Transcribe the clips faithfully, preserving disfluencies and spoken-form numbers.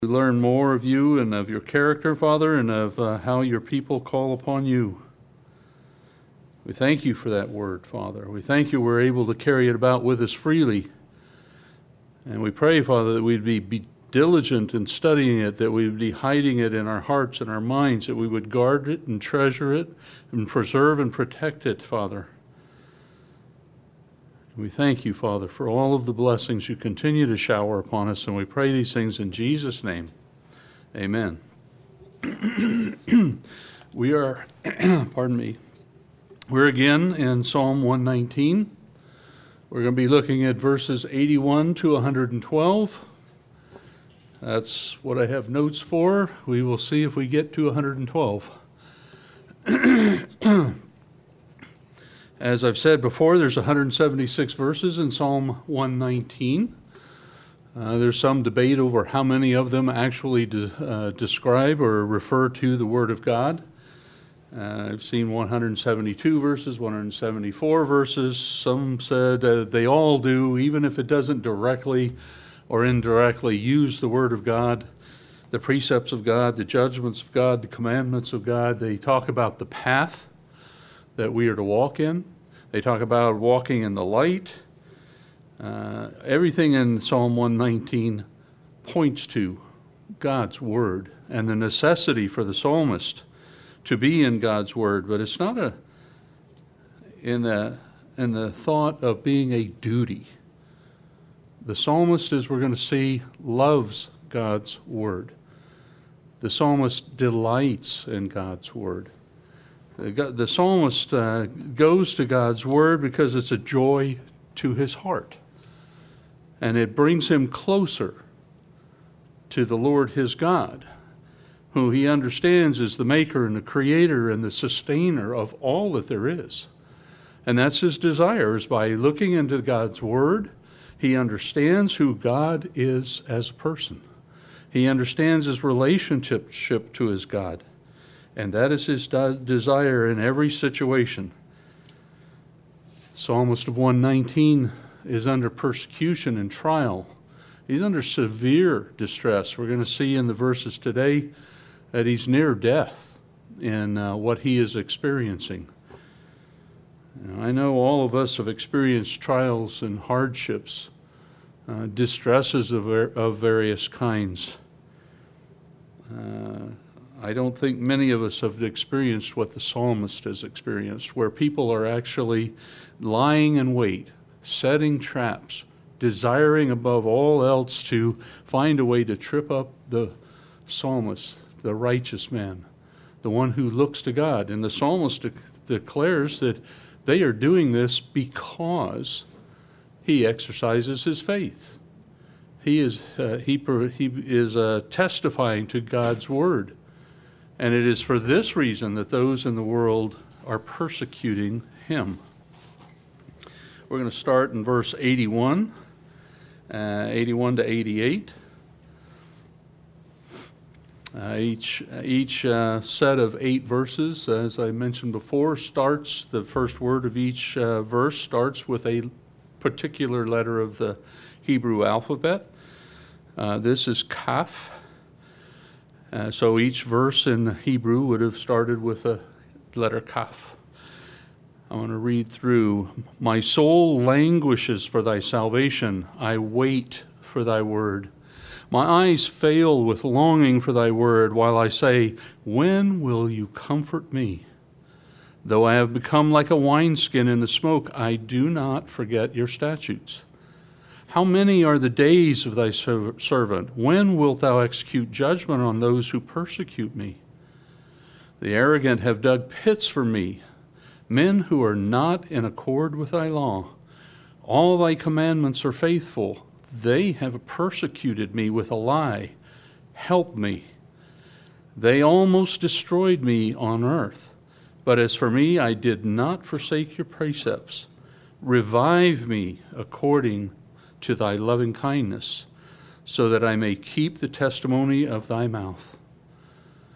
We learn more of you and of your character, Father, and of uh, how your people call upon you. We thank you for that word, Father. We thank you we're able to carry it about with us freely. And we pray, Father, that we'd be, be diligent in studying it, that we would be hiding it in our hearts and our minds, that we would guard it and treasure it and preserve and protect it, Father. We thank you, Father, for all of the blessings you continue to shower upon us, and we pray these things in Jesus' name. Amen. We are, pardon me, we're again in Psalm one nineteen. We're going to be looking at verses eighty-one to one hundred twelve. That's what I have notes for. We will see if we get to one hundred twelve. As I've said before, there's one hundred seventy-six verses in Psalm one nineteen. Uh, there's some debate over how many of them actually de- uh, describe or refer to the Word of God. Uh, I've seen one hundred seventy-two verses, one hundred seventy-four verses. Some said uh, they all do, even if it doesn't directly or indirectly use the Word of God, the precepts of God, the judgments of God, the commandments of God. They talk about the path that we are to walk in. They talk about walking in the light. Uh, everything in Psalm one nineteen points to God's Word and the necessity for the psalmist to be in God's Word. But it's not a in the in the thought of being a duty. The psalmist, as we're going to see, loves God's Word. The psalmist delights in God's Word. The, the psalmist uh, goes to God's Word because it's a joy to his heart. And it brings him closer to the Lord his God, who he understands is the maker and the creator and the sustainer of all that there is. And that's his desire, is by looking into God's Word, he understands who God is as a person. He understands his relationship to his God. And that is his de- desire in every situation. Psalmist of one nineteen is under persecution and trial. He's under severe distress. We're going to see in the verses today that he's near death in uh, what he is experiencing. Now, I know all of us have experienced trials and hardships, uh, distresses of, of various kinds. Uh, I don't think many of us have experienced what the psalmist has experienced, where people are actually lying in wait, setting traps, desiring above all else to find a way to trip up the psalmist, the righteous man, the one who looks to God. And the psalmist de- declares that they are doing this because he exercises his faith. He is uh, he, he is uh, testifying to God's Word. And it is for this reason that those in the world are persecuting him. We're going to start in verse eighty-one, uh, eighty-one to eighty-eight. Uh, each each uh, set of eight verses, as I mentioned before, starts, the first word of each uh, verse starts with a particular letter of the Hebrew alphabet. Uh, this is Kaf. Uh, so each verse in Hebrew would have started with a letter Kaf. I want to read through. My soul languishes for thy salvation. I wait for thy word. My eyes fail with longing for thy word, while I say, when will you comfort me? Though I have become like a wineskin in the smoke, I do not forget your statutes. How many are the days of thy servant? When wilt thou execute judgment on those who persecute me? The arrogant have dug pits for me, men who are not in accord with thy law. All thy commandments are faithful. They have persecuted me with a lie. Help me. They almost destroyed me on earth. But as for me, I did not forsake your precepts. Revive me according to thy loving kindness, so that I may keep the testimony of thy mouth.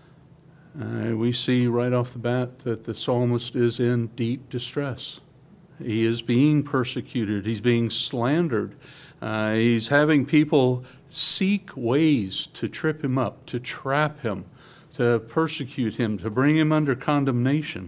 Uh, we see right off the bat that the psalmist is in deep distress. He is being persecuted. He's being slandered. Uh, he's having people seek ways to trip him up, to trap him, to persecute him, to bring him under condemnation.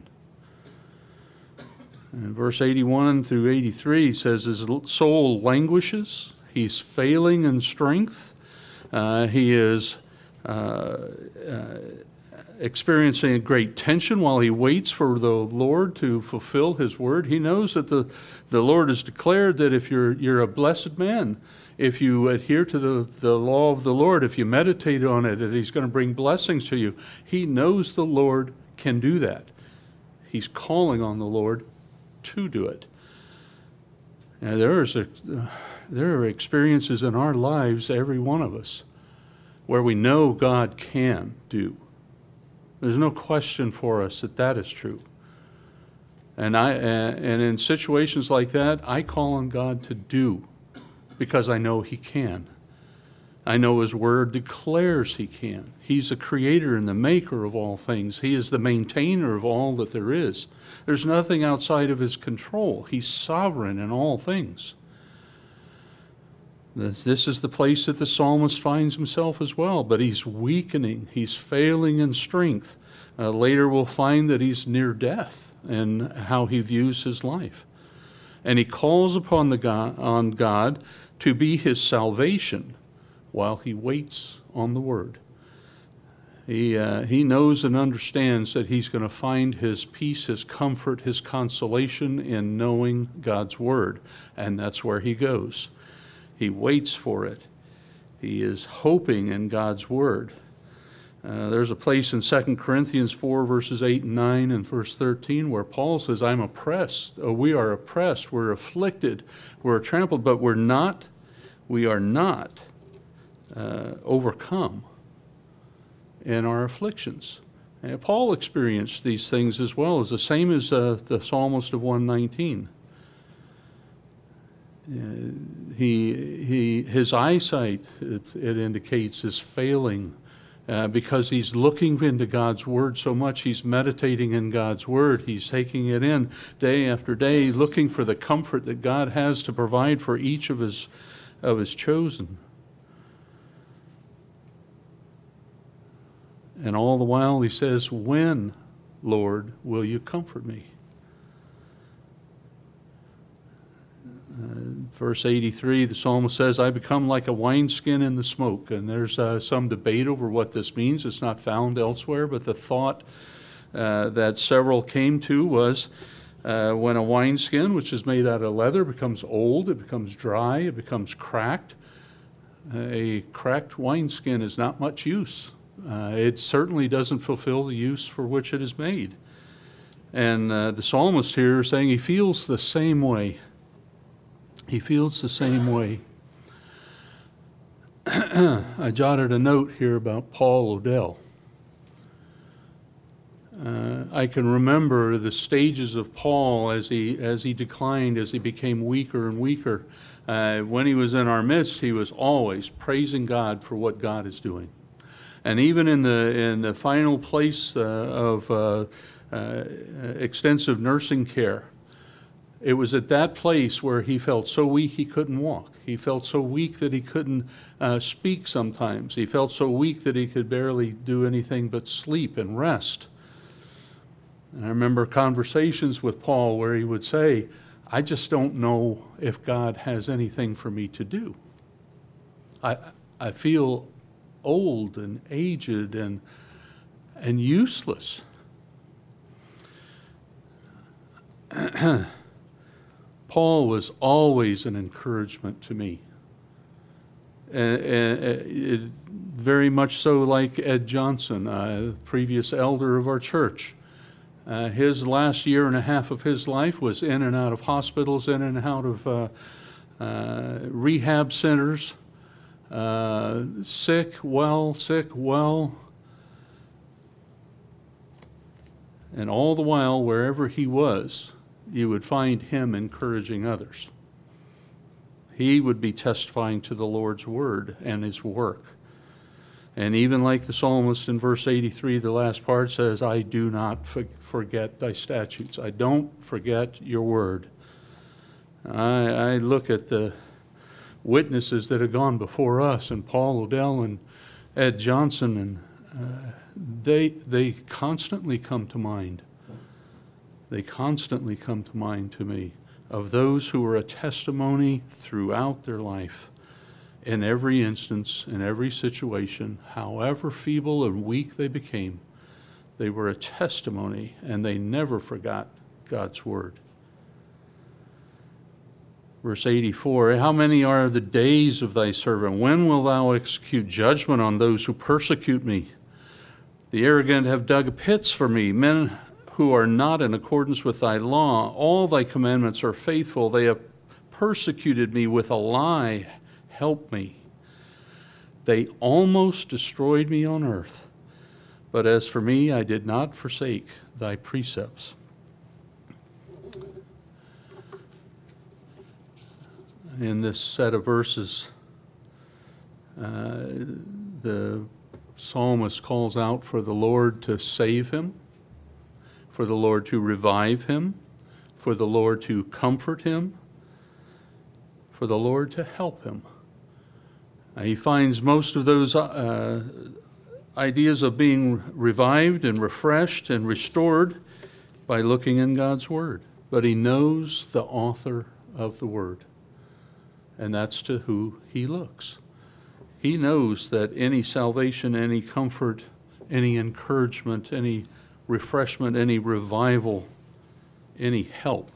And verse eighty-one through eighty-three says his soul languishes. He's failing in strength. Uh, he is uh, uh, experiencing a great tension while he waits for the Lord to fulfill his word. He knows that the, the Lord has declared that if you're you're a blessed man, if you adhere to the, the law of the Lord, if you meditate on it, that he's going to bring blessings to you. He knows the Lord can do that. He's calling on the Lord to do it. Now, there is a, uh, there are experiences in our lives, every one of us, where we know God can do. There's no question for us that that is true. And I uh, and in situations like that, I call on God to do, because I know He can. I know His Word declares He can. He's the creator and the maker of all things. He is the maintainer of all that there is. There's nothing outside of His control. He's sovereign in all things. This, this is the place that the psalmist finds himself as well, but he's weakening. He's failing in strength. Uh, later we'll find that he's near death in how he views his life. And he calls upon the God, on God to be his salvation while he waits on the Word. He uh, he knows and understands that he's going to find his peace, his comfort, his consolation in knowing God's Word. And that's where he goes. He waits for it. He is hoping in God's Word. Uh, there's a place in Second Corinthians four, verses eight and nine and verse thirteen where Paul says, I'm oppressed. Oh, we are oppressed. We're afflicted. We're trampled, but we're not, we are not uh, overcome in our afflictions. And Paul experienced these things as well, as the same as uh, the psalmist of one nineteen. Uh, he he his eyesight, it, it indicates, is failing uh, because he's looking into God's Word so much. He's meditating in God's Word. He's taking it in day after day, looking for the comfort that God has to provide for each of his of his chosen. And all the while he says, when, Lord, will you comfort me? Uh, verse eighty-three, the psalmist says, I become like a wineskin in the smoke. And there's uh, some debate over what this means. It's not found elsewhere, but the thought uh, that several came to was uh, when a wineskin, which is made out of leather, becomes old, it becomes dry, it becomes cracked. A cracked wineskin is not much use. Uh, it certainly doesn't fulfill the use for which it is made. And uh, the psalmist here is saying he feels the same way. He feels the same way. I jotted a note here about Paul Odell. Uh, I can remember the stages of Paul as he as he declined, as he became weaker and weaker. Uh, when he was in our midst, he was always praising God for what God is doing. And even in the in the final place uh, of uh, uh, extensive nursing care, it was at that place where he felt so weak he couldn't walk. He felt so weak that he couldn't uh, speak sometimes. He felt so weak that he could barely do anything but sleep and rest. And I remember conversations with Paul where he would say, I just don't know if God has anything for me to do. I I feel old and aged and and useless. Paul was always an encouragement to me, and, and it, very much so like Ed Johnson, uh, previous elder of our church. Uh, his last year and a half of his life was in and out of hospitals, in and out of uh, uh, rehab centers. Uh, sick, well, sick, well. And all the while, wherever he was, you would find him encouraging others. He would be testifying to the Lord's Word and His work. And even like the psalmist in verse eighty-three, the last part says, I do not forget thy statutes. I don't forget your word. I, I look at the witnesses that have gone before us, and Paul Odell and Ed Johnson, and uh, they they constantly come to mind. They constantly come to mind to me of those who were a testimony throughout their life, in every instance, in every situation, however feeble and weak they became. They were a testimony, and they never forgot God's word. Verse eighty-four, how many are the days of thy servant? When wilt thou execute judgment on those who persecute me? The arrogant have dug pits for me, men who are not in accordance with thy law. All thy commandments are faithful. They have persecuted me with a lie. Help me. They almost destroyed me on earth. But as for me, I did not forsake thy precepts. In this set of verses, uh, the psalmist calls out for the Lord to save him, for the Lord to revive him, for the Lord to comfort him, for the Lord to help him. Uh, he finds most of those uh, ideas of being revived and refreshed and restored by looking in God's Word. But he knows the author of the Word, and that's to who he looks. He knows that any salvation, any comfort, any encouragement, any refreshment, any revival, any help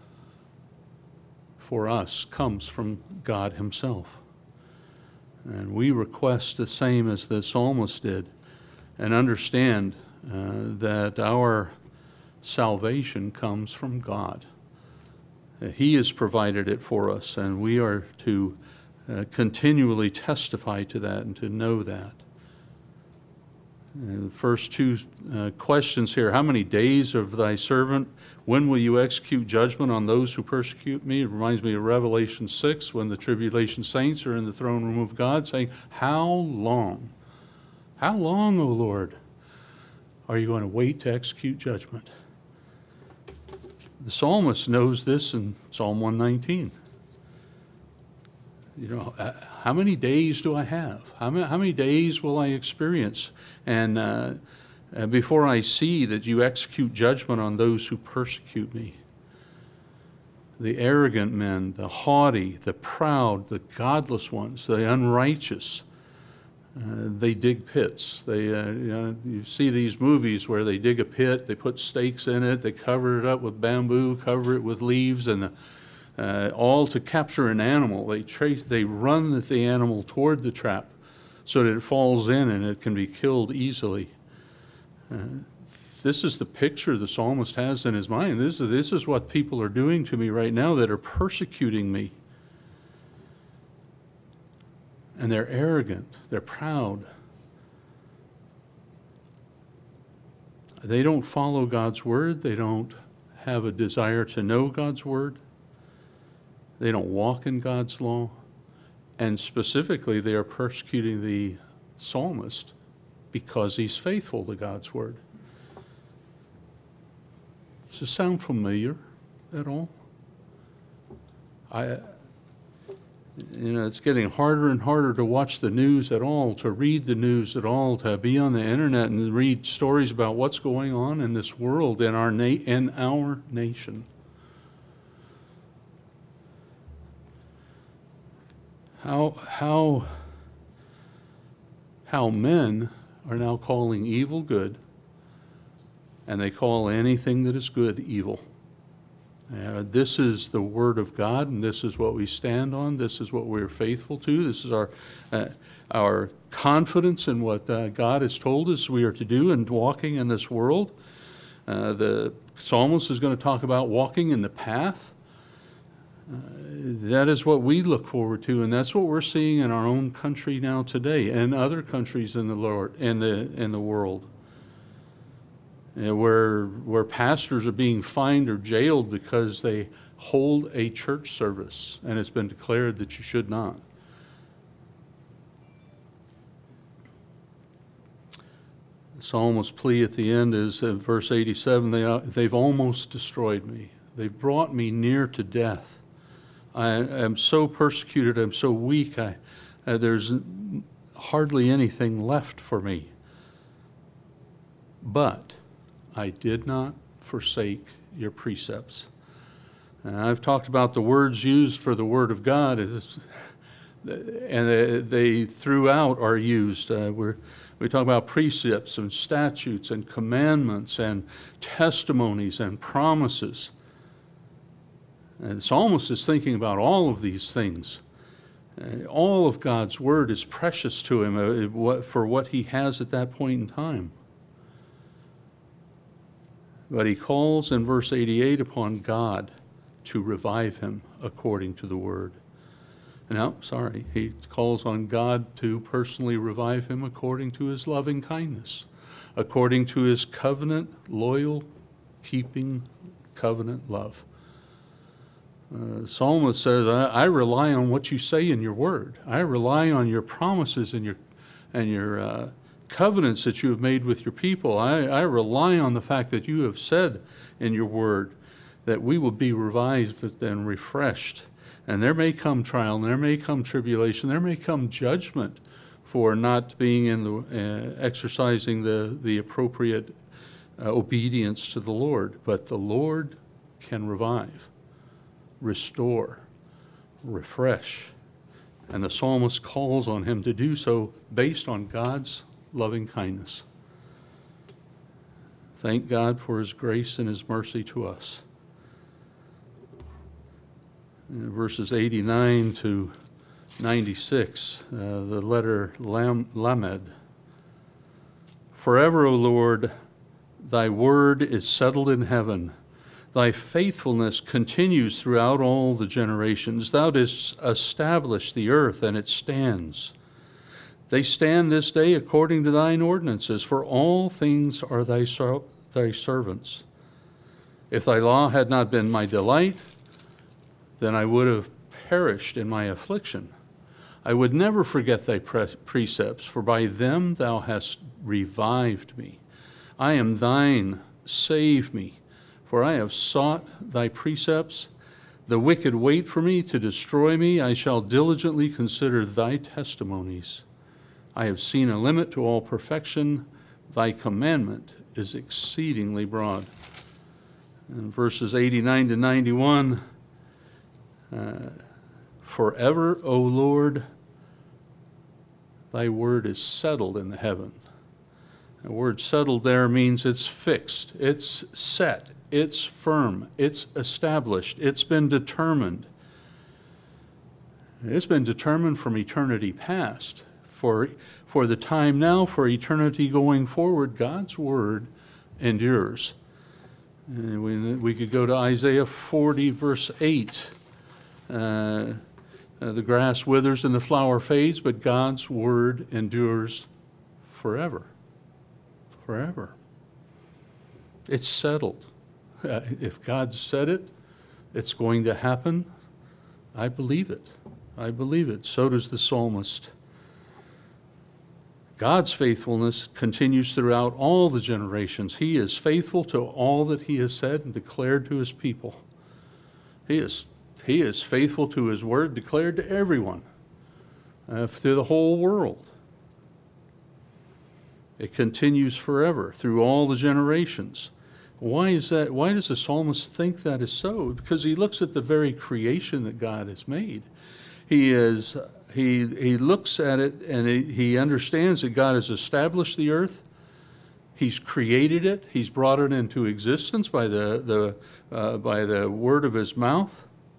for us comes from God himself. And we request the same as the psalmist did, and understand uh, that our salvation comes from God. He has provided it for us, and we are to uh, continually testify to that and to know that. And the first two uh, questions here, how many days of thy servant? When will you execute judgment on those who persecute me? It reminds me of Revelation six, when the tribulation saints are in the throne room of God saying, how long? How long, O Lord, are you going to wait to execute judgment? The psalmist knows this in Psalm one nineteen. You know, uh, how many days do I have? How many, how many days will I experience? And uh, uh, before I see that you execute judgment on those who persecute me. The arrogant men, the haughty, the proud, the godless ones, the unrighteous, uh, they dig pits. They, uh, you know, you see these movies where they dig a pit, they put stakes in it, they cover it up with bamboo, cover it with leaves, and the Uh, all to capture an animal. They trace, they run the animal toward the trap so that it falls in and it can be killed easily. Uh, this is the picture the psalmist has in his mind. This is, this is what people are doing to me right now that are persecuting me. And they're arrogant. They're proud. They don't follow God's word. They don't have a desire to know God's word. They don't walk in God's law. And specifically, they are persecuting the psalmist because he's faithful to God's word. Does this sound familiar at all? I, you know, it's getting harder and harder to watch the news at all, to read the news at all, to be on the internet and read stories about what's going on in this world, in our na- in our nation. How how how men are now calling evil good, and they call anything that is good evil. Uh, this is the Word of God, and this is what we stand on. This is what we're faithful to. This is our uh, our confidence in what uh, God has told us we are to do and walking in this world. Uh, the psalmist is going to talk about walking in the path. Uh, that is what we look forward to, and that's what we're seeing in our own country now today, and other countries in the Lord in the in the world, uh, where where pastors are being fined or jailed because they hold a church service, and it's been declared that you should not. The psalmist's plea at the end is in verse eighty-seven. They they've almost destroyed me. They've brought me near to death. I am so persecuted. I'm so weak. I, uh, there's hardly anything left for me. But I did not forsake your precepts. And I've talked about the words used for the Word of God, and they throughout are used. Uh, we're, we talk about precepts and statutes and commandments and testimonies and promises. And the psalmist is thinking about all of these things. Uh, all of God's Word is precious to him uh, what, for what he has at that point in time. But he calls in verse eighty-eight upon God to revive him according to the Word. No, sorry, he calls on God to personally revive him according to his loving kindness, according to his covenant, loyal, keeping covenant love. Uh, the psalmist says, I, I rely on what you say in your Word. I rely on your promises and your and your uh, covenants that you have made with your people. I, I rely on the fact that you have said in your Word that we will be revived and refreshed. And there may come trial, and there may come tribulation, there may come judgment for not being in the uh, exercising the the appropriate uh, obedience to the Lord. But the Lord can revive, restore, refresh, and the psalmist calls on him to do so based on God's loving kindness. Thank God for His grace and His mercy to us. In verses eighty-nine to ninety-six, uh, the letter Lam- Lamed. Forever, O Lord, thy word is settled in heaven. Thy faithfulness continues throughout all the generations. Thou didst establish the earth, and it stands. They stand this day according to thine ordinances, for all things are thy, ser- thy servants. If thy law had not been my delight, then I would have perished in my affliction. I would never forget thy pre- precepts, for by them thou hast revived me. I am thine, save me, for I have sought thy precepts. The wicked wait for me to destroy me. I shall diligently consider thy testimonies. I have seen a limit to all perfection. Thy commandment is exceedingly broad. In verses eighty-nine to ninety-one, Uh, forever, O Lord, thy word is settled in the heaven. The word settled there means it's fixed, it's set, it's firm, it's established, it's been determined. It's been determined from eternity past. For, for the time now, for eternity going forward, God's word endures. And we, we could go to Isaiah forty, verse eight. Uh, uh, the grass withers and the flower fades, but God's word endures forever. Forever. It's settled. Uh, if God said it, it's going to happen. I believe it. I believe it. So does the psalmist. God's faithfulness continues throughout all the generations. He is faithful to all that He has said and declared to His people. He is He is faithful to His word declared to everyone, uh, to the whole world. It continues forever through all the generations. Why is that? Why does the psalmist think that is so? Because he looks at the very creation that God has made. He is he he looks at it and he, he understands that God has established the earth. He's created it. He's brought it into existence by the the uh, by the word of His mouth.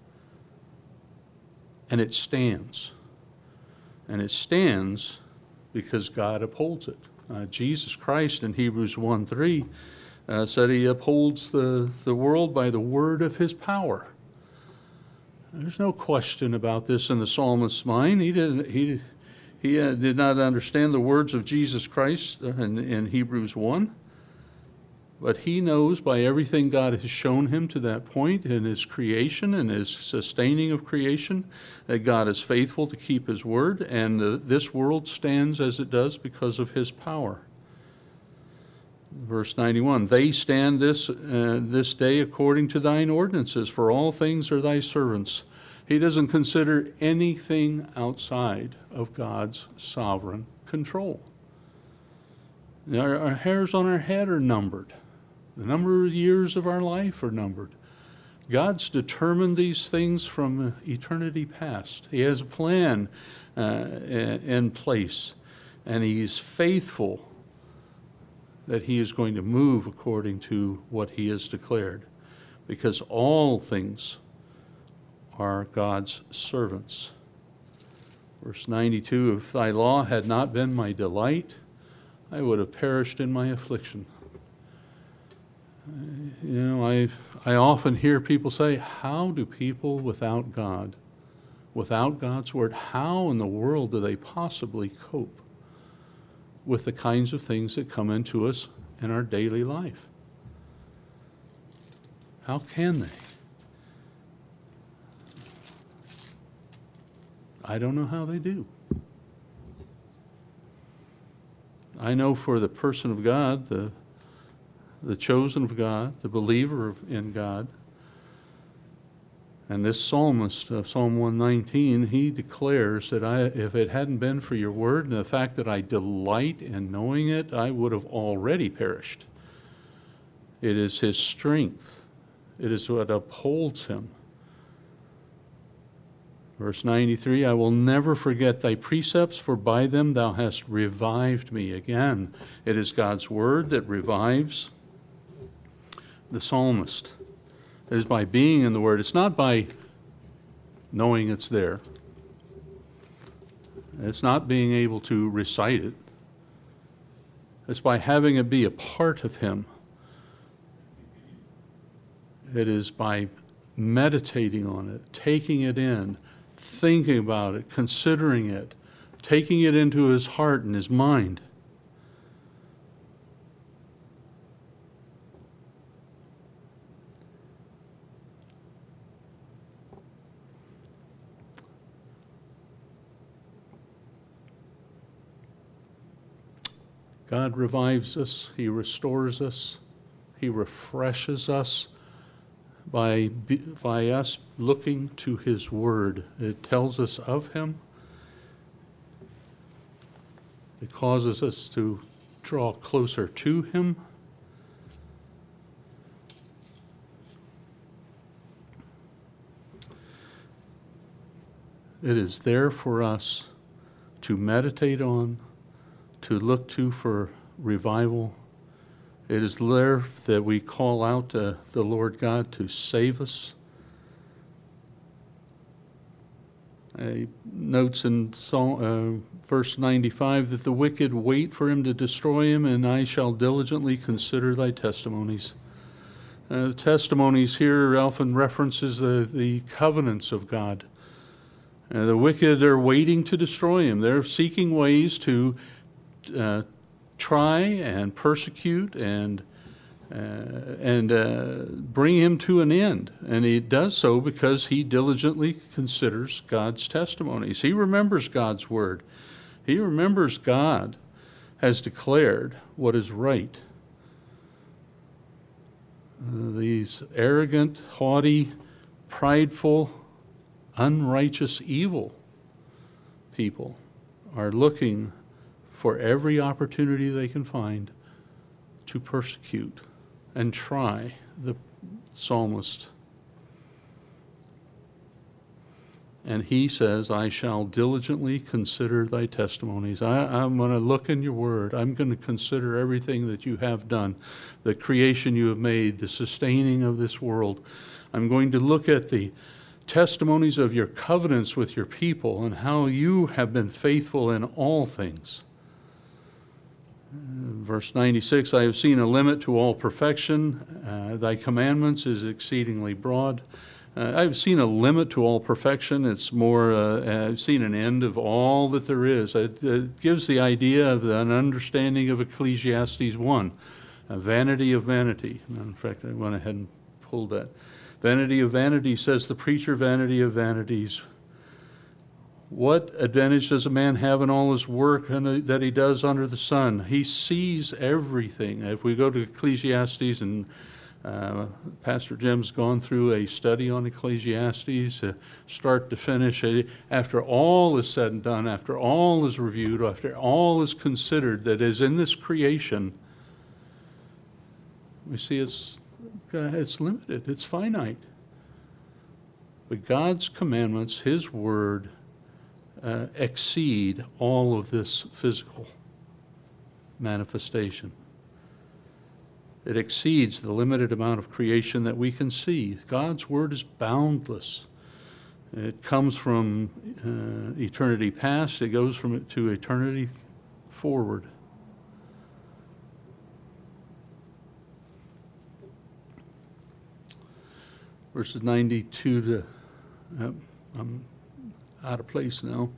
And it stands. And it stands because God upholds it. Uh, Jesus Christ in Hebrews one three uh, said He upholds the, the world by the word of His power. There's no question about this in the psalmist's mind. He didn't. He he uh, did not understand the words of Jesus Christ in, in Hebrews one. But he knows by everything God has shown him to that point in His creation and His sustaining of creation that God is faithful to keep His word, and uh, this world stands as it does because of His power. Verse ninety-one, they stand this uh, this day according to thine ordinances, for all things are thy servants. He doesn't consider anything outside of God's sovereign control. Our, our hairs on our head are numbered. The number of years of our life are numbered. God's determined these things from eternity past. He has a plan uh, in place, and He's faithful that He is going to move according to what He has declared, because all things are God's servants. Verse ninety-two, if thy law had not been my delight, I would have perished in my affliction. You know, I I often hear people say, how do people without God, without God's Word, how in the world do they possibly cope with the kinds of things that come into us in our daily life? How can they? I don't know how they do. I know for the person of God, the the chosen of God, the believer in God, and this psalmist of Psalm one nineteen, he declares that I, if it hadn't been for your word and the fact that I delight in knowing it, I would have already perished. It is His strength. It is what upholds him. Verse ninety-three, I will never forget thy precepts, for by them thou hast revived me. Again, it is God's word that revives the psalmist. It is by being in the word. It's not by knowing it's there. It's not being able to recite it. It's by having it be a part of him. It is by meditating on it, taking it in, thinking about it, considering it, taking it into his heart and his mind. God revives us, He restores us, He refreshes us by, by us looking to His Word. It tells us of Him. It causes us to draw closer to Him. It is there for us to meditate on, to look to for revival. It is there that we call out to the Lord God to save us. He notes in Psalm, uh, verse ninety-five that the wicked wait for him to destroy him, and I shall diligently consider thy testimonies. Uh, the testimonies here often references the, the covenants of God. Uh, the wicked are waiting to destroy him. They're seeking ways to uh, try and persecute and uh, and uh, bring him to an end. And he does so because he diligently considers God's testimonies. He remembers God's word. He remembers God has declared what is right. Uh, these arrogant, haughty, prideful, unrighteous, evil people are looking for every opportunity they can find to persecute and try the psalmist. And he says, I shall diligently consider thy testimonies. I, I'm going to look in your word. I'm going to consider everything that you have done, the creation you have made, the sustaining of this world. I'm going to look at the testimonies of your covenants with your people and how you have been faithful in all things. Verse ninety-six, I have seen a limit to all perfection. Uh, thy commandments is exceedingly broad. Uh, I've seen a limit to all perfection. It's more, uh, I've seen an end of all that there is. It, it gives the idea of an understanding of Ecclesiastes one, a vanity of vanity. In fact, I went ahead and pulled that. Vanity of vanity, says the preacher, vanity of vanities. What advantage does a man have in all his work that he does under the sun? He sees everything. If we go to Ecclesiastes and Uh, Pastor Jim's gone through a study on Ecclesiastes, uh, start to finish. After all is said and done, after all is reviewed, after all is considered that is in this creation, we see it's, uh, it's limited, it's finite. But God's commandments, His Word, uh, exceed all of this physical manifestation. It exceeds the limited amount of creation that we can see. God's Word is boundless. It comes from uh, eternity past. It goes from it to eternity forward. Verses ninety-two to... Uh, I'm out of place now.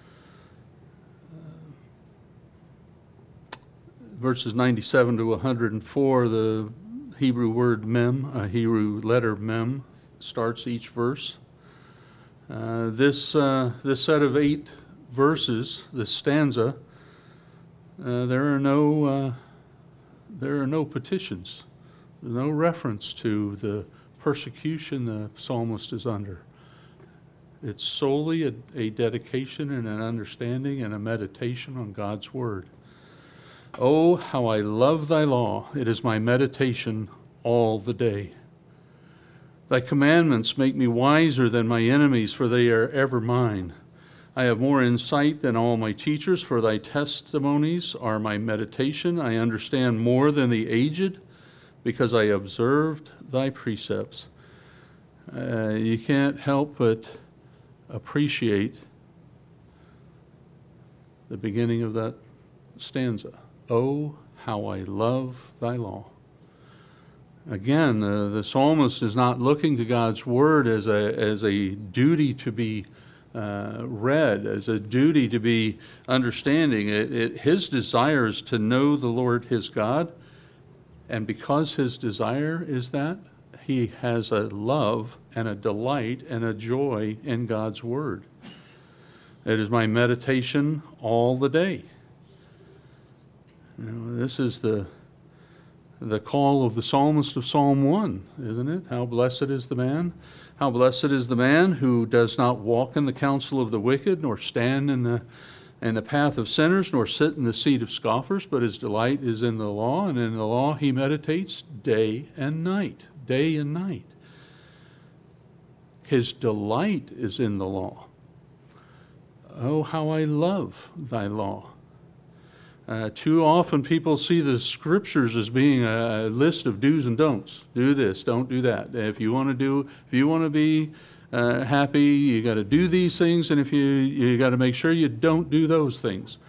Verses ninety-seven to one hundred four, the Hebrew word mem, a Hebrew letter mem, starts each verse. Uh, this uh, this set of eight verses, this stanza, uh, there are no uh, there are no petitions. There's no reference to the persecution the psalmist is under. It's solely a, a dedication and an understanding and a meditation on God's Word. Oh, how I love thy law. It is my meditation all the day. Thy commandments make me wiser than my enemies, for they are ever mine. I have more insight than all my teachers, for thy testimonies are my meditation. I understand more than the aged, because I observed thy precepts. Uh, you can't help but appreciate the beginning of that stanza. Oh, how I love thy law. Again, uh, the psalmist is not looking to God's Word as a as a duty to be uh, read, as a duty to be understanding. It, it, his desire is to know the Lord his God, and because his desire is that, he has a love and a delight and a joy in God's Word. It is my meditation all the day. You know, this is the the call of the psalmist of Psalm one, isn't it? How blessed is the man. How blessed is the man who does not walk in the counsel of the wicked, nor stand in the in the path of sinners, nor sit in the seat of scoffers, but his delight is in the law, and in the law he meditates day and night, day and night. His delight is in the law. Oh, how I love thy law. Uh, too often people see the scriptures as being a, a list of do's and don'ts. Do this, don't do that. If you want to do, if you want to be uh, happy, you got to do these things, and if you you got to make sure you don't do those things.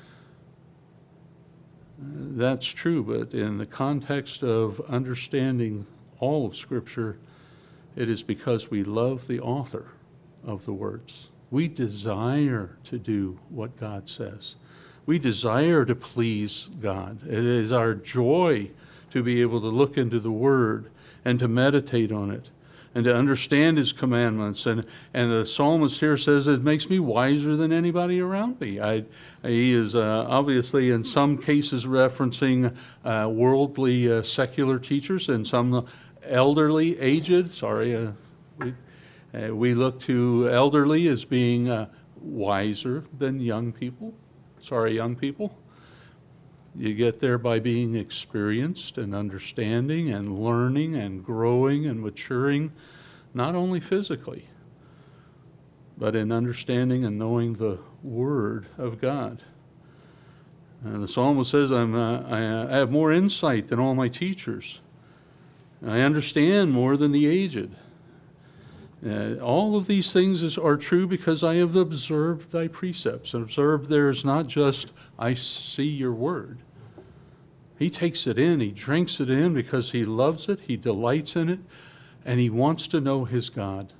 Uh, that's true, but in the context of understanding all of Scripture, it is because we love the author of the words. We desire to do what God says. We desire to please God. It is our joy to be able to look into the Word and to meditate on it and to understand His commandments. And, and the psalmist here says, it makes me wiser than anybody around me. I, he is uh, obviously in some cases referencing uh, worldly uh, secular teachers and some elderly, aged, sorry, uh, we, uh, we look to elderly as being uh, wiser than young people. Sorry, young people. You get there by being experienced and understanding and learning and growing and maturing, not only physically, but in understanding and knowing the Word of God. And the psalmist says, I'm, uh, I, I have more insight than all my teachers. I understand more than the aged. Uh, all of these things is, are true because I have observed thy precepts. And observed there is not just, I see your word. He takes it in, he drinks it in because he loves it, he delights in it, and he wants to know his God.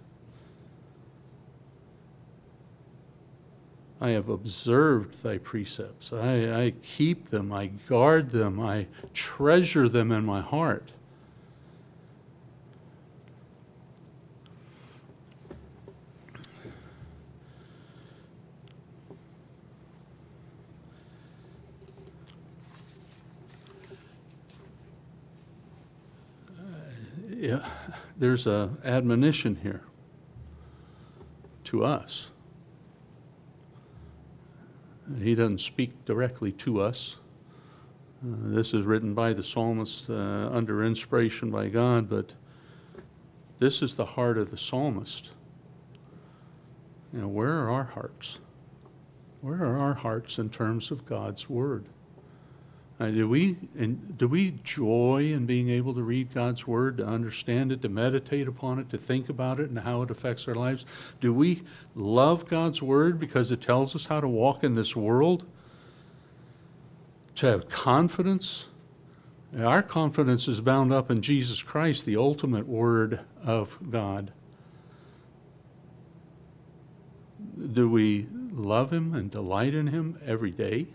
I have observed thy precepts. I, I keep them, I guard them, I treasure them in my heart. uh, there's a admonition here to us. He doesn't speak directly to us. Uh, this is written by the psalmist uh, under inspiration by God, but this is the heart of the psalmist. You know, where are our hearts? Where are our hearts in terms of God's Word? Uh, do we and do we joy in being able to read God's Word, to understand it, to meditate upon it, to think about it and how it affects our lives? Do we love God's Word because it tells us how to walk in this world? To have confidence? Our confidence is bound up in Jesus Christ, the ultimate Word of God. Do we love Him and delight in Him every day?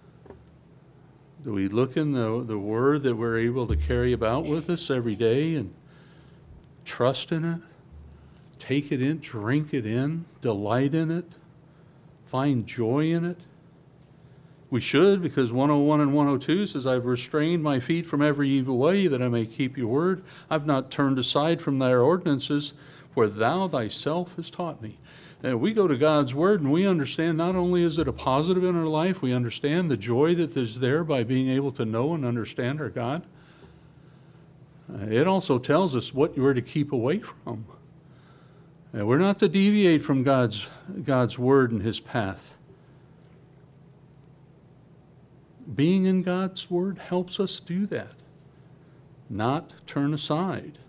Do we look in the, the Word that we're able to carry about with us every day and trust in it, take it in, drink it in, delight in it, find joy in it? We should, because one oh one and one oh two says, I've restrained my feet from every evil way, that I may keep your word. I've not turned aside from thy ordinances, for thou thyself hast taught me. And we go to God's Word and we understand not only is it a positive in our life, we understand the joy that is there by being able to know and understand our God. Uh, it also tells us what we're to keep away from. Uh, we're not to deviate from God's, God's Word and His path. Being in God's Word helps us do that, not turn aside.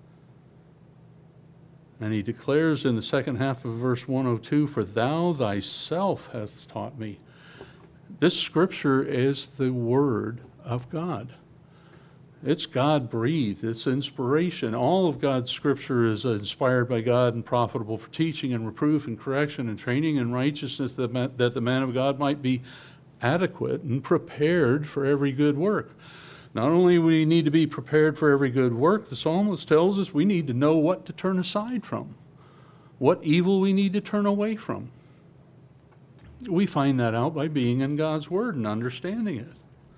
And he declares in the second half of verse one oh two, for thou thyself hast taught me. This scripture is the Word of God. It's God-breathed. It's inspiration. All of God's scripture is inspired by God and profitable for teaching and reproof and correction and training in righteousness, that, man, that the man of God might be adequate and prepared for every good work. Not only do we need to be prepared for every good work, the psalmist tells us we need to know what to turn aside from, what evil we need to turn away from. We find that out by being in God's Word and understanding it,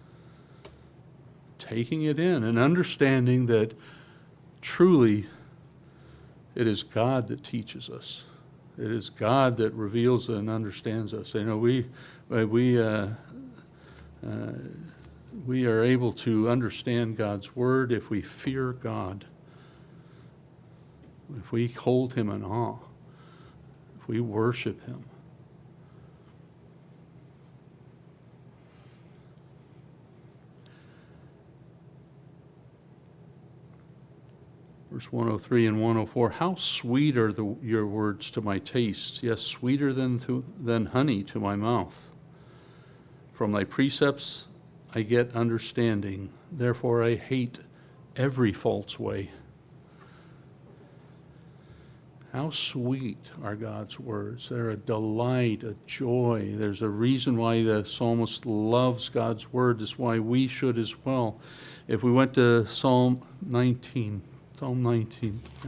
taking it in and understanding that truly it is God that teaches us. It is God that reveals and understands us. You know, we we uh, uh, we are able to understand God's Word if we fear God, if we hold Him in awe, if we worship Him. Verse one oh three and one oh four, how sweet are the, your words to my taste, yes, sweeter than, to, than honey to my mouth. From thy precepts I get understanding, therefore I hate every false way. How sweet are God's words. They're a delight, a joy. There's a reason why the psalmist loves God's word. That's why we should as well. If we went to Psalm nineteen, Psalm nineteen, yeah.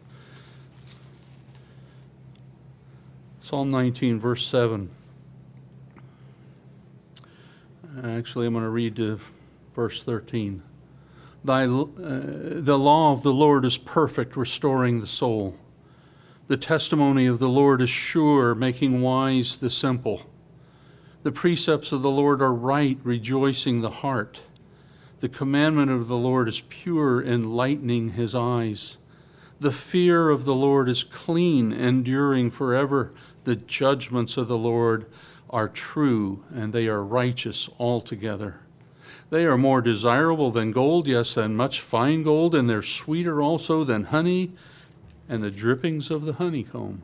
Psalm nineteen, verse seven. Actually, I'm going to read to verse thirteen. Thy, uh, the law of the Lord is perfect, restoring the soul. The testimony of the Lord is sure, making wise the simple. The precepts of the Lord are right, rejoicing the heart. The commandment of the Lord is pure, enlightening his eyes. The fear of the Lord is clean, enduring forever. The judgments of the Lord are true, and they are righteous altogether. They are more desirable than gold, yes, than much fine gold, and they're sweeter also than honey and the drippings of the honeycomb.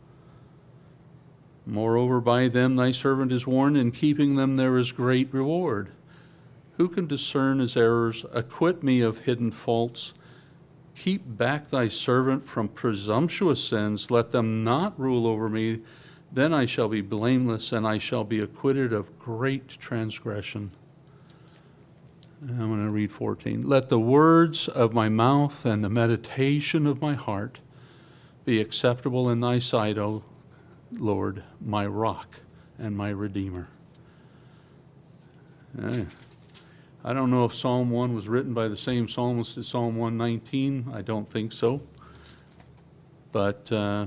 Moreover, by them thy servant is warned, in keeping them there is great reward. Who can discern his errors? Acquit me of hidden faults. Keep back thy servant from presumptuous sins. Let them not rule over me. Then I shall be blameless, and I shall be acquitted of great transgression. I'm going to read fourteen. Let the words of my mouth and the meditation of my heart be acceptable in thy sight, O Lord, my rock and my redeemer. Eh. I don't know if Psalm one was written by the same psalmist as Psalm one nineteen. I don't think so. But uh,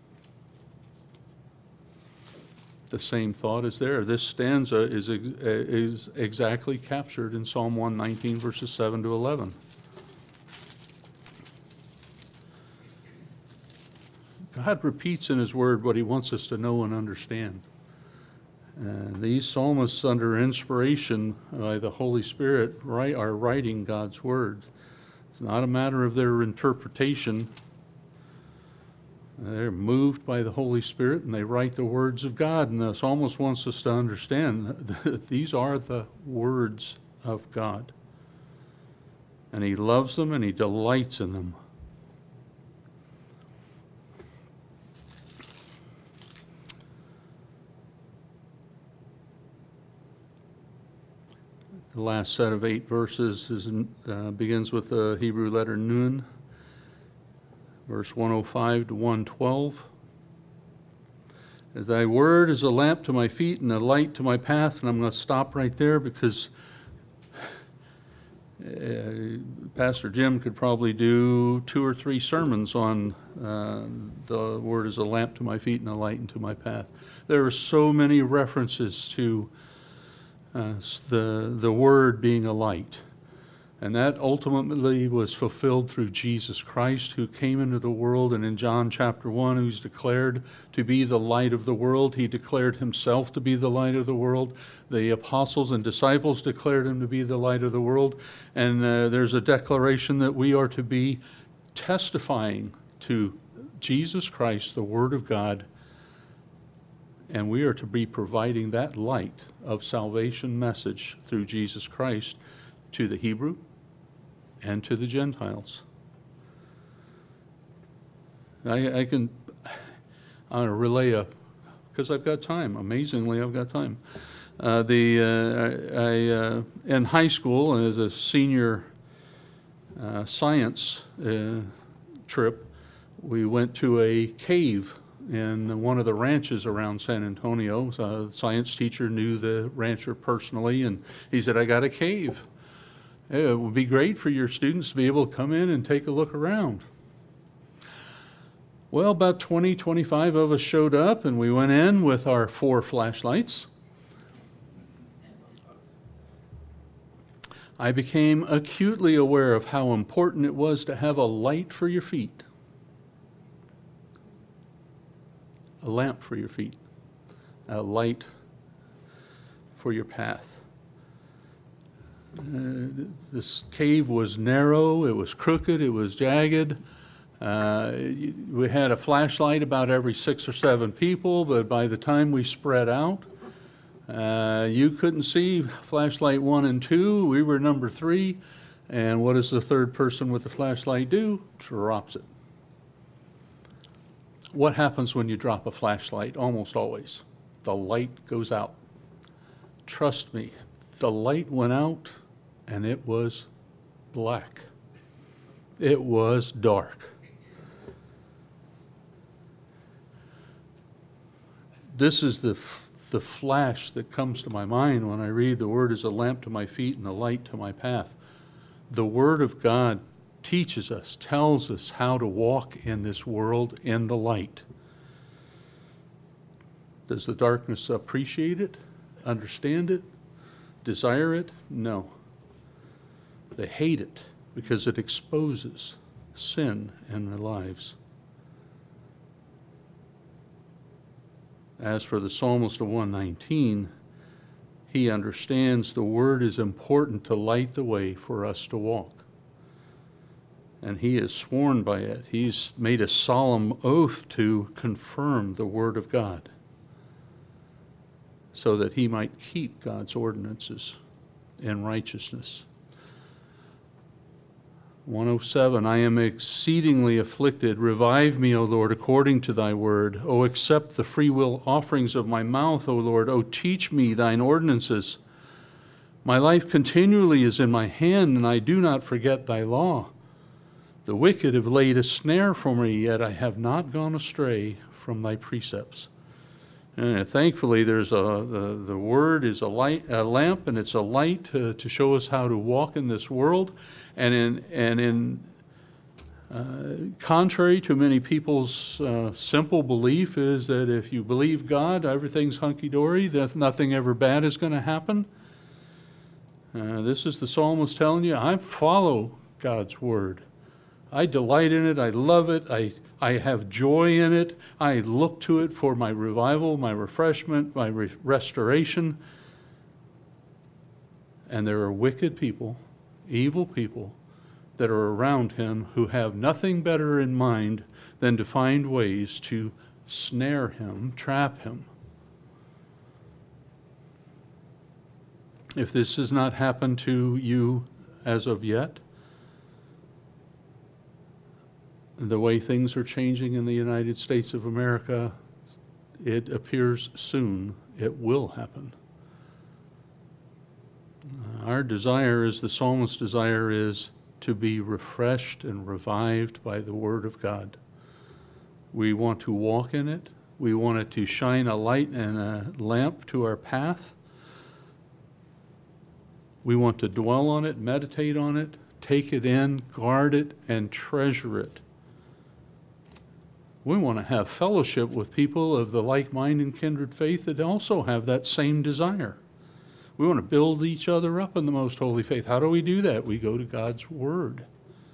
the same thought is there. This stanza is, ex- is exactly captured in Psalm one nineteen, verses seven to eleven. God repeats in His Word what He wants us to know and understand. Uh, these psalmists, under inspiration by the Holy Spirit, write, are writing God's Word. It's not a matter of their interpretation. They're moved by the Holy Spirit, and they write the words of God. And the psalmist wants us to understand that these are the words of God. And He loves them, and He delights in them. The last set of eight verses is, uh, begins with the Hebrew letter Nun, verse one oh five to one twelve. As thy word is a lamp to my feet and a light to my path. And I'm going to stop right there because uh, Pastor Jim could probably do two or three sermons on uh, the word is a lamp to my feet and a light into my path. There are so many references to Uh, the the Word being a light. And that ultimately was fulfilled through Jesus Christ, who came into the world, and in John chapter one, who's declared to be the light of the world. He declared Himself to be the light of the world. The apostles and disciples declared Him to be the light of the world. And uh, there's a declaration that we are to be testifying to Jesus Christ, the Word of God, and we are to be providing that light of salvation message through Jesus Christ to the Hebrew and to the Gentiles. I, I can I'll relay a, because I've got time. Amazingly, I've got time. Uh, the uh, I, I uh, in high school as a senior uh, science uh, trip, we went to a cave in one of the ranches around San Antonio. So a science teacher knew the rancher personally, and he said, I got a cave. It would be great for your students to be able to come in and take a look around. Well, about twenty, twenty-five of us showed up, and we went in with our four flashlights. I became acutely aware of how important it was to have a light for your feet. A lamp for your feet, a light for your path. Uh, this cave was narrow, it was crooked, it was jagged. Uh, we had a flashlight about every six or seven people, but by the time we spread out, uh, you couldn't see flashlight one and two. We were number three, and what does the third person with the flashlight do? Drops it. What happens when you drop a flashlight? Almost always, the light goes out. Trust me, the light went out and it was black. It was dark. This is the the flash that comes to my mind when I read the Word is a lamp to my feet and a light to my path. The Word of God teaches us, tells us how to walk in this world in the light. Does the darkness appreciate it, understand it, desire it? No. They hate it because it exposes sin in their lives. As for the psalmist of one nineteen, he understands the Word is important to light the way for us to walk. And he is sworn by it. He's made a solemn oath to confirm the Word of God so that he might keep God's ordinances in righteousness. one oh seven, I am exceedingly afflicted. Revive me, O Lord, according to thy word. O accept the freewill offerings of my mouth, O Lord. O teach me thine ordinances. My life continually is in my hand, and I do not forget thy law. The wicked have laid a snare for me, yet I have not gone astray from thy precepts. And thankfully, there's a the, the Word is a light, a lamp, and it's a light to, to show us how to walk in this world. And in and in uh, contrary to many people's uh, simple belief is that if you believe God, everything's hunky dory. That nothing ever bad is going to happen. Uh, this is the psalmist telling you, I follow God's Word. I delight in it. I love it. I I have joy in it. I look to it for my revival, my refreshment, my re- restoration. And there are wicked people, evil people, that are around him who have nothing better in mind than to find ways to snare him, trap him. If this has not happened to you as of yet, the way things are changing in the United States of America, it appears soon it will happen. Our desire, as the psalmist's desire, is to be refreshed and revived by the Word of God. We want to walk in it. We want it to shine a light and a lamp to our path. We want to dwell on it, meditate on it, take it in, guard it, and treasure it. We want to have fellowship with people of the like mind and kindred faith that also have that same desire. We want to build each other up in the most holy faith. How do we do that? We go to God's Word.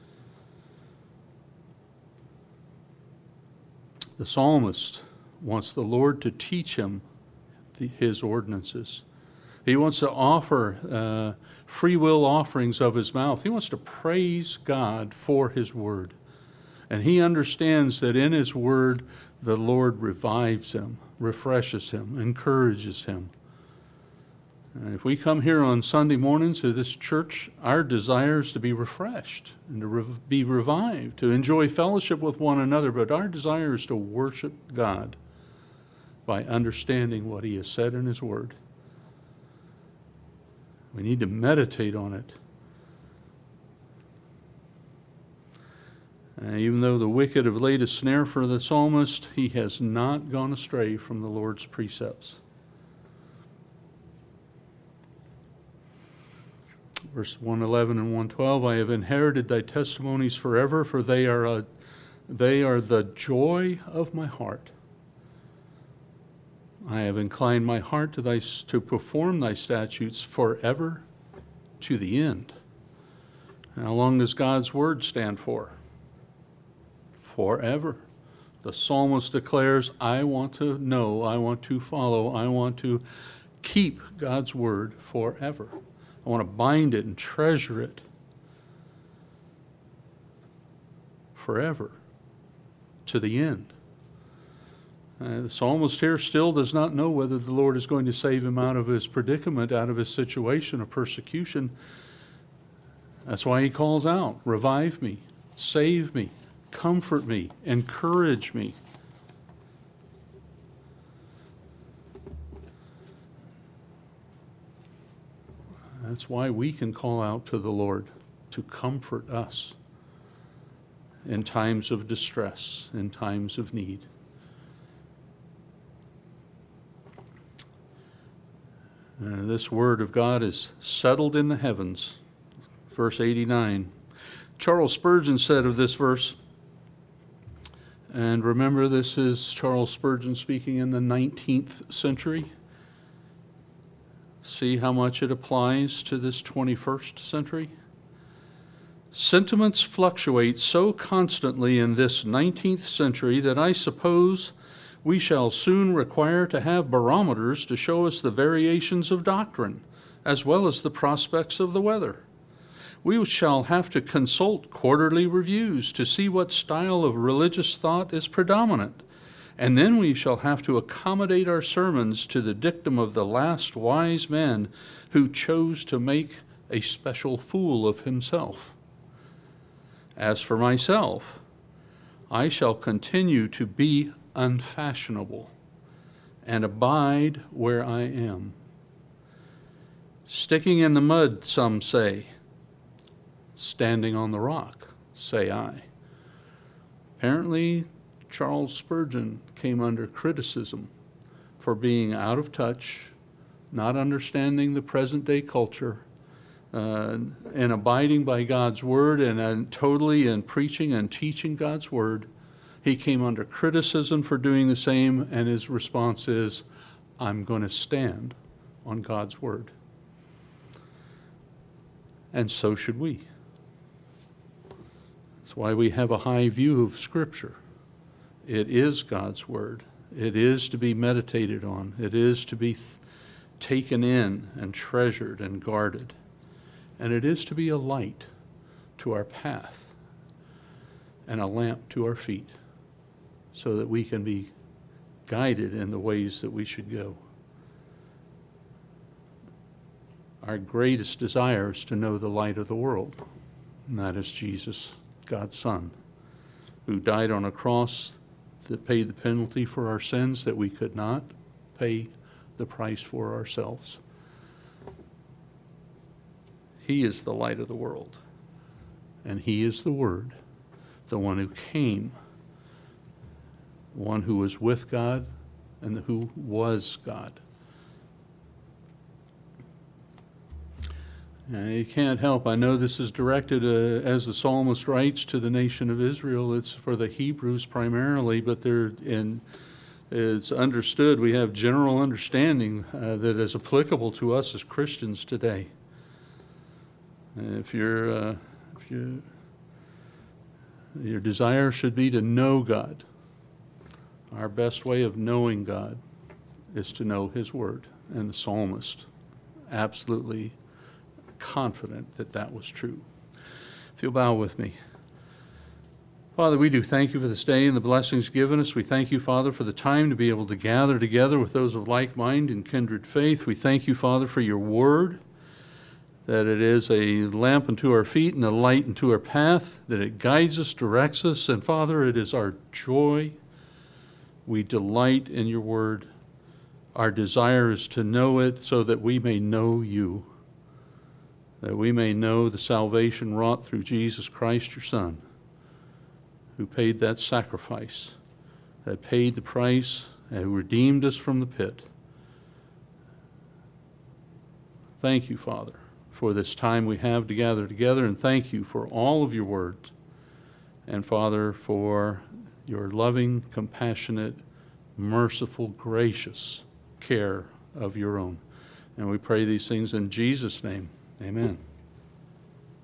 The psalmist wants the Lord to teach him the, his ordinances. He wants to offer uh, free will offerings of his mouth. He wants to praise God for his Word. And he understands that in his Word, the Lord revives him, refreshes him, encourages him. And if we come here on Sunday mornings to this church, our desire is to be refreshed and to re- be revived, to enjoy fellowship with one another. But our desire is to worship God by understanding what he has said in his Word. We need to meditate on it. Uh, even though the wicked have laid a snare for the psalmist, he has not gone astray from the Lord's precepts. Verse one eleven and one twelve, I have inherited thy testimonies forever, for they are a, they are the joy of my heart. I have inclined my heart to thy to perform thy statutes forever to the end. How long does God's Word stand for? Forever. The psalmist declares, I want to know, I want to follow, I want to keep God's Word forever. I want to bind it and treasure it forever to the end. Uh, the psalmist here still does not know whether the Lord is going to save him out of his predicament, out of his situation of persecution. That's why he calls out, revive me, save me, comfort me, encourage me. That's why we can call out to the Lord to comfort us in times of distress, in times of need. Uh, this Word of God is settled in the heavens. Verse eighty-nine. Charles Spurgeon said of this verse, and remember this is Charles Spurgeon speaking in the nineteenth century. See how much it applies to this twenty-first century? Sentiments fluctuate so constantly in this nineteenth century that I suppose we shall soon require to have barometers to show us the variations of doctrine, as well as the prospects of the weather. We shall have to consult quarterly reviews to see what style of religious thought is predominant, and then we shall have to accommodate our sermons to the dictum of the last wise man who chose to make a special fool of himself. As for myself, I shall continue to be unfashionable and abide where I am. Sticking in the mud, some say. Standing on the rock, say I. Apparently, Charles Spurgeon came under criticism for being out of touch, not understanding the present day culture, uh, and abiding by God's word and, and totally in preaching and teaching God's word. He came under criticism for doing the same, and his response is, I'm going to stand on God's word. And so should we. That's why we have a high view of Scripture. It is God's word. It is to be meditated on. It is to be th- taken in and treasured and guarded. And it is to be a light to our path and a lamp to our feet, so that we can be guided in the ways that we should go. Our greatest desire is to know the light of the world, and that is Jesus, God's Son, who died on a cross that paid the penalty for our sins that we could not pay the price for ourselves. He is the light of the world, and he is the Word, the one who came, the one who was with God and who was God. And you can't help, I know this is directed, uh, as the psalmist writes, to the nation of Israel. It's for the Hebrews primarily, but they're in, it's understood, we have general understanding uh, that is applicable to us as Christians today. And if you're, uh, if you, your desire should be to know God. Our best way of knowing God is to know his word. And the psalmist absolutely confident that that was true. If you'll bow with me. Father, we do thank you for this day and the blessings given us. We thank you, Father, for the time to be able to gather together with those of like mind and kindred faith. We thank you, Father, for your word, that it is a lamp unto our feet and a light unto our path, that it guides us, directs us, and Father, it is our joy. We delight in your word. Our desire is to know it so that we may know you, that we may know the salvation wrought through Jesus Christ, your Son, who paid that sacrifice, that paid the price, and who redeemed us from the pit. Thank you, Father, for this time we have to gather together, and thank you for all of your words, and Father, for your loving, compassionate, merciful, gracious care of your own. And we pray these things in Jesus' name. Amen.